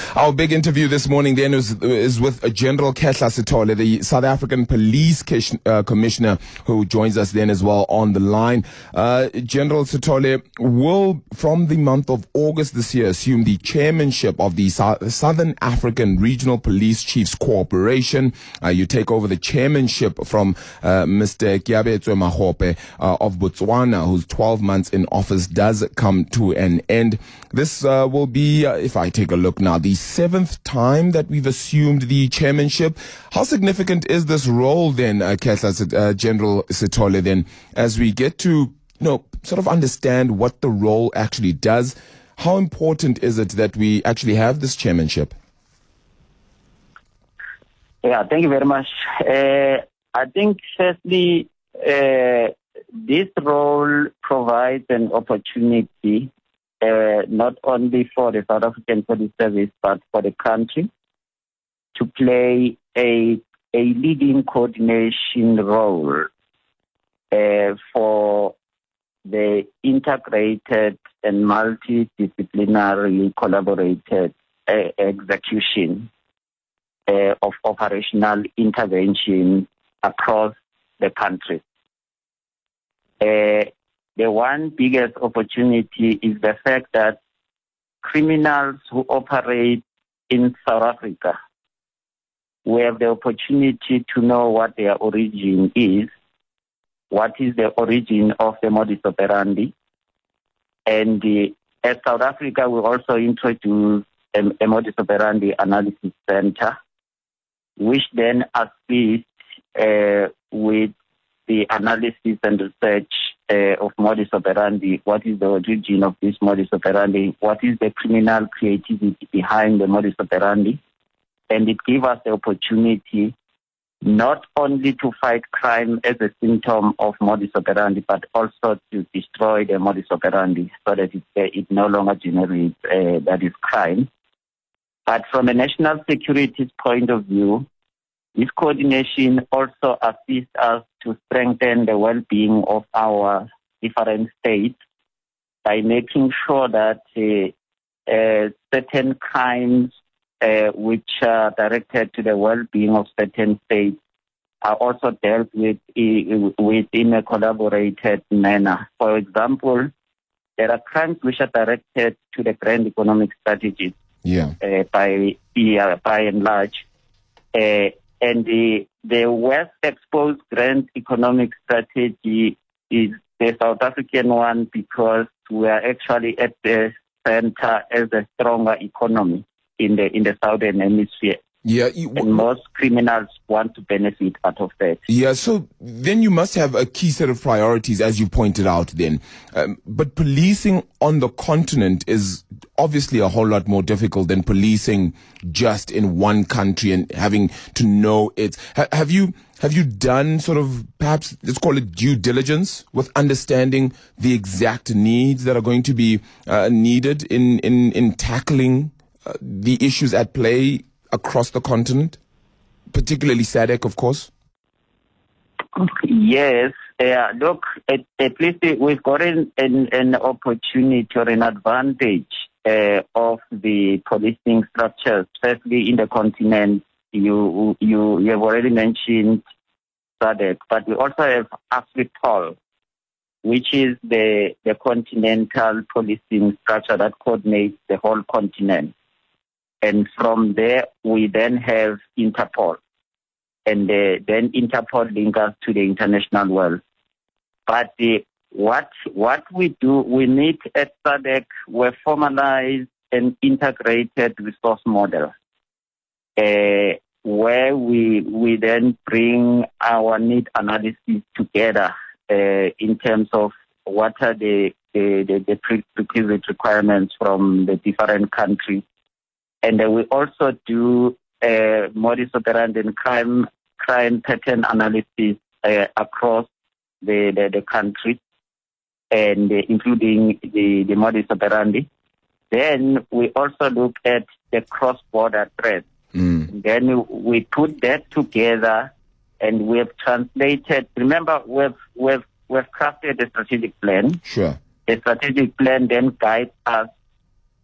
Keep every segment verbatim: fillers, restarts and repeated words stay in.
Our big interview this morning then is, is with General Khehla Sithole, the South African Police uh, Commissioner, who joins us then as well on the line. Uh, General Sithole will, from the month of August this year, assume the chairmanship of the so- Southern African Regional Police Chiefs Corporation. Uh, you take over the chairmanship from uh, Mister Keabetswe Makgope uh, of Botswana, whose twelve months in office does come to an end. This uh, will be, uh, if I take a look now, the seventh time that we've assumed the chairmanship. How significant is this role then, uh, Khehla, uh, General Sithole, then, as we get to, you know, sort of understand what the role actually does? How important is it that we actually have this chairmanship? Yeah, thank you very much. Uh, I think, firstly, uh, this role provides an opportunity Uh, not only for the South African Police Service, but for the country to play a a leading coordination role uh, for the integrated and multidisciplinary collaborated uh, execution uh, of operational intervention across the country. Uh, The one biggest opportunity is the fact that criminals who operate in South Africa, we have the opportunity to know what their origin is, what is the origin of the modus operandi. And uh, at South Africa, we also introduced a, a modus operandi analysis center, which then assists uh, with the analysis and research uh, of modus operandi. What is the origin of this modus operandi? What is the criminal creativity behind the modus operandi? And it gives us the opportunity not only to fight crime as a symptom of modus operandi, but also to destroy the modus operandi so that it, it no longer generates uh, that is crime. But from a national security point of view, this coordination also assists us to strengthen the well-being of our different states by making sure that uh, uh, certain crimes uh, which are directed to the well-being of certain states are also dealt with uh, within a collaborated manner. For example, there are crimes which are directed to the grand economic strategies yeah. uh, by, uh, by and large. Uh, And the, the West Exposed Grand Economic Strategy is the South African one because we are actually at the center as a stronger economy in the in the Southern Hemisphere. Yeah, you, and most criminals want to benefit out of that. Yeah, so then you must have a key set of priorities, as you pointed out then. Um, but policing on the continent is obviously a whole lot more difficult than policing just in one country and having to know it. Ha- have you have you done sort of, perhaps, let's call it due diligence with understanding the exact needs that are going to be uh, needed in, in, in tackling uh, the issues at play across the continent, particularly S A D C, of course? Yes. Uh, look, at, at least we've got an, an, an opportunity or an advantage uh, of the policing structures, especially in the continent. You you, you have already mentioned S A D C, but we also have AFRIPOL, which is the, the continental policing structure that coordinates the whole continent. And from there, we then have Interpol. And uh, then Interpol links us to the international world. But uh, what what we do, we need at S A D C, we formalize an integrated resource model uh, where we we then bring our need analysis together uh, in terms of what are the, the, the, the prerequisite requirements from the different countries. And uh, we also do uh, modus operandi and crime crime pattern analysis uh, across the, the, the country, and uh, including the, the modus operandi. Then we also look at the cross-border threats. Mm. Then we put that together, and we have translated. Remember, we've we've we've crafted a strategic plan. Sure. The strategic plan then guides us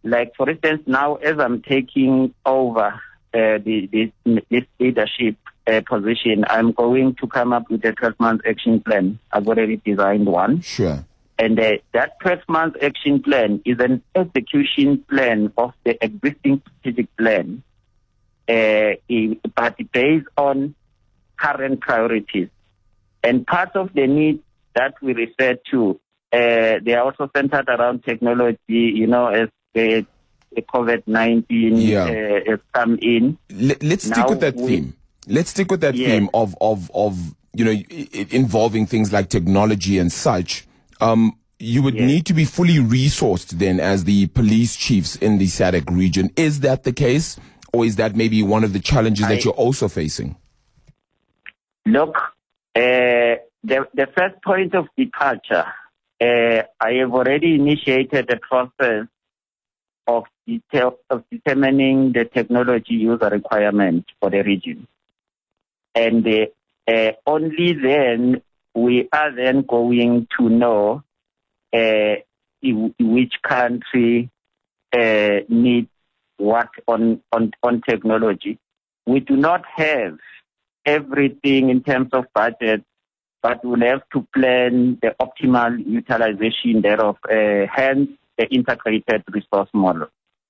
like for instance, now as I'm taking over uh, the, this, this leadership uh, position, I'm going to come up with a twelve-month action plan. I've already designed one. Sure. And uh, that twelve-month action plan is an execution plan of the existing strategic plan, uh, but based on current priorities. And part of the needs that we refer to, uh, they are also centered around technology, you know, as the, the COVID nineteen yeah. uh, has come in. Let, let's now stick with that we, theme. Let's stick with that yes. theme of, of, of, you know, I- involving things like technology and such. Um, you would yes. need to be fully resourced then as the police chiefs in the S A D C region. Is that the case? Or is that maybe one of the challenges I, that you're also facing? Look, uh, the, the first point of departure, uh, I have already initiated the process of, detail, of determining the technology user requirement for the region. And uh, uh, only then we are then going to know uh, in, in which country uh, needs what on, on, on technology. We do not have everything in terms of budget, but we'll have to plan the optimal utilization thereof, uh, hence the integrated resource model.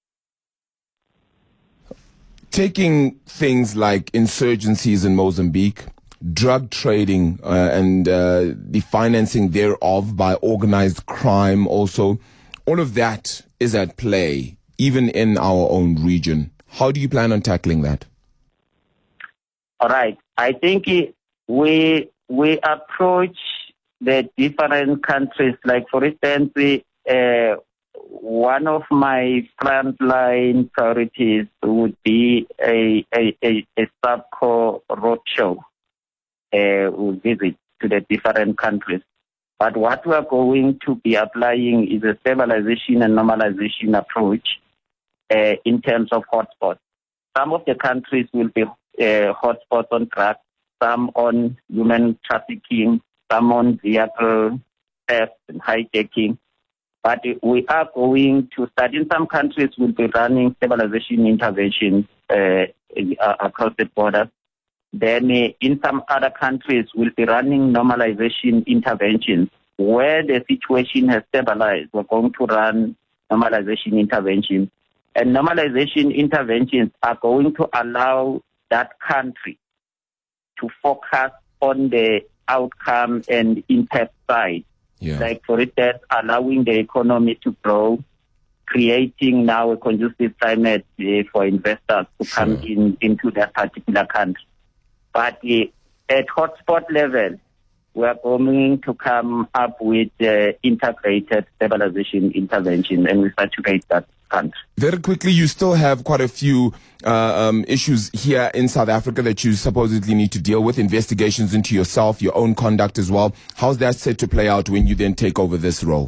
Taking things like insurgencies in Mozambique, drug trading uh, and uh, the financing thereof by organized crime also, all of that is at play, even in our own region. How do you plan on tackling that? All right. I think we we approach the different countries. Like, for instance, uh, one of my frontline priorities would be a a, a, a SAPCO roadshow. Uh, we'll visit to the different countries. But what we are going to be applying is a stabilization and normalization approach uh, in terms of hotspots. Some of the countries will be uh, hotspots on drugs, some on human trafficking, some on vehicle theft and hijacking. But we are going to start, in some countries, we'll be running stabilization interventions uh, across the border. Then uh, in some other countries, we'll be running normalization interventions. Where the situation has stabilized, we're going to run normalization interventions. And normalization interventions are going to allow that country to focus on the outcome and impact side. Yeah. Like, for instance, allowing the economy to grow, creating now a conducive climate uh, for investors to Sure. come in into that particular country. But uh, at hotspot level, we are going to come up with uh, integrated stabilization intervention, and we saturate that country. Very quickly, you still have quite a few uh, um, issues here in South Africa that you supposedly need to deal with, investigations into yourself, your own conduct as well. How's that set to play out when you then take over this role?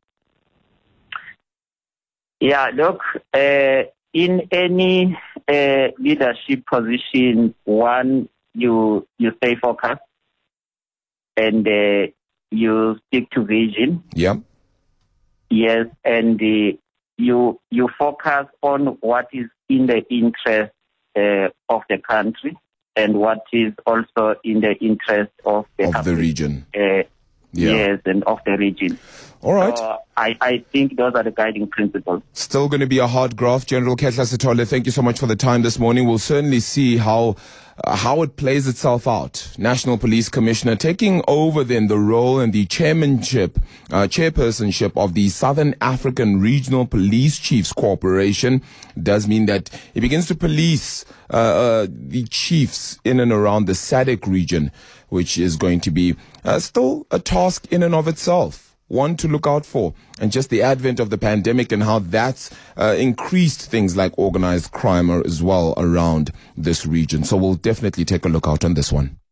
Yeah, look, uh, in any uh, leadership position, one, you you stay focused and uh, you stick to vision. Yeah. Yes, and uh, you you focus on what is in the interest uh, of the country and what is also in the interest of the, Of the region. Uh, Yeah. Yes, and of the region. All right. So I, I think those are the guiding principles. Still going to be a hard graft. General Kehla Sithole, thank you so much for the time this morning. We'll certainly see how uh, how it plays itself out. National Police Commissioner taking over then the role and the chairmanship, uh, chairpersonship of the Southern African Regional Police Chiefs Corporation does mean that he begins to police uh, uh, the chiefs in and around the S A D C region, which is going to be uh, still a task in and of itself. One to look out for, and just the advent of the pandemic and how that's uh, increased things like organized crime as well around this region. So we'll definitely take a look out on this one.